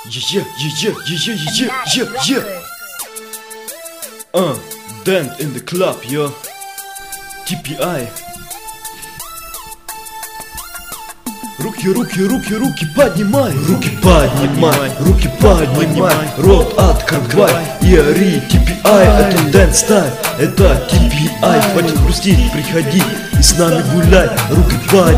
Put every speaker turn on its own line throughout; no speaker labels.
Yeah, yeah, yeah, yeah, yeah, yeah, yeah. Dance in the club, yo. TPI. Руки, руки, руки, руки поднимай, руки поднимай, руки поднимай, рот открывай и ори. TPI, это дэнс стайл, это TPI. Хватит грустить, приходи и с нами гуляй. Руки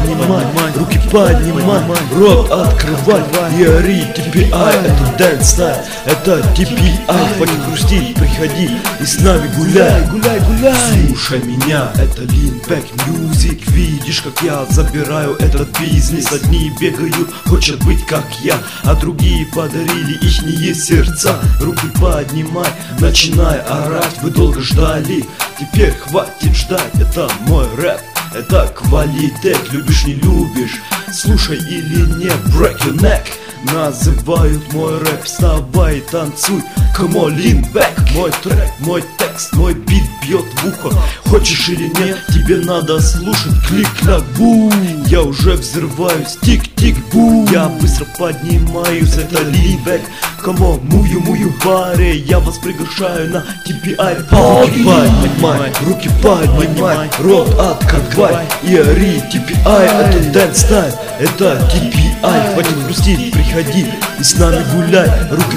поднимай, рот открывай и ори. TPI, это дэнс стайл, это TPI. Хватит грустить, приходи и с нами гуляй. Слушай меня, это Leanback Music. Видишь, как я забираю этот бизнес. Одни бегают, хотят быть как я, а другие подарили ихние сердца. Руки поднимай, начинай орать. Вы долго ждали, теперь хватит ждать. Это мой рэп, это квалитет. Любишь, не любишь, слушай или не. Break your neck. Называют мой рэп, вставай, танцуй. Come on, Leanback. Мой трек, мой текст, мой бит бьет в ухо. Хочешь или нет, тебе надо слушать. Клик-клак, бум. Я уже взрываюсь, тик-тик-бум. Я быстро поднимаюсь, это Leanback. Come on, мую баре. Я вас приглашаю на TPI. Руки поднимай, руки поднимай, рот открывай и ори. TPI, это дэнс стайл, это TPI. Хватит грустить, приходи и с нами гуляй. Руки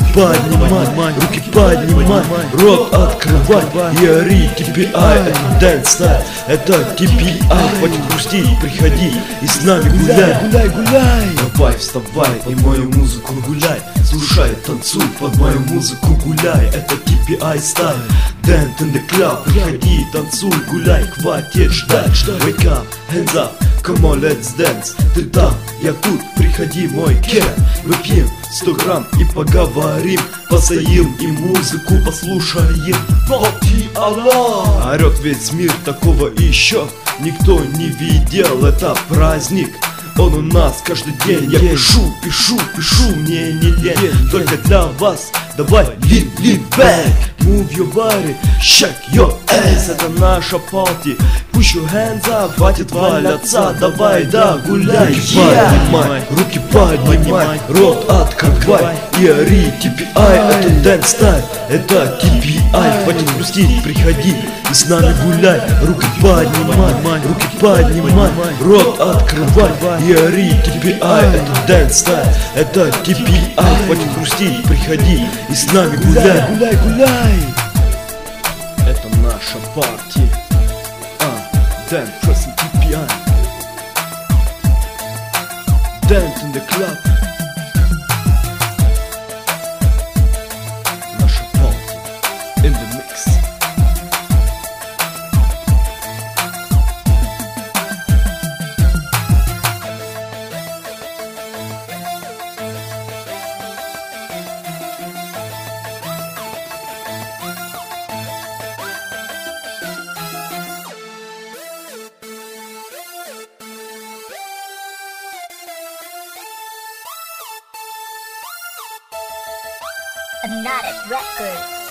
поднимай, рот открывай и ори. TPI, это дэнс стайл, это TPI. Хватит грустить, приходи и с нами гуляй. Давай, вставай и мою музыку гуляй. Слушай, танцуй под мою музыку, гуляй. Это TPI стайл, dance in the club. Приходи, танцуй, гуляй, хватит ждать. Wake up, hands up, come on, let's dance. Ты там, я тут, приходи, мой кен. Выпьем 100 грамм и поговорим. Постоим и музыку послушаем. Парти алла! Орет весь мир, такого еще никто не видел. Это праздник, он у нас каждый день. Я пишу, мне не лень. Только для вас, давай, Leanback. Move your body, shake your ass. Это наша парти, push your hands up. Хватит валяться, давай, да, гуляй. Руки поднимай, рот открывай и ори. TPI, это дэнс стайл, это TPI. Хватит грустить, приходи и с нами гуляй. Руки поднимай, рот открывай и ори. TPI, это дэнс стайл, это TPI. Хватит грустить, приходи и с нами гуляй. Это наша парти. Dance, pressing TPI. Dance in the club. Наша парти in the mix.
Hypnotic Records.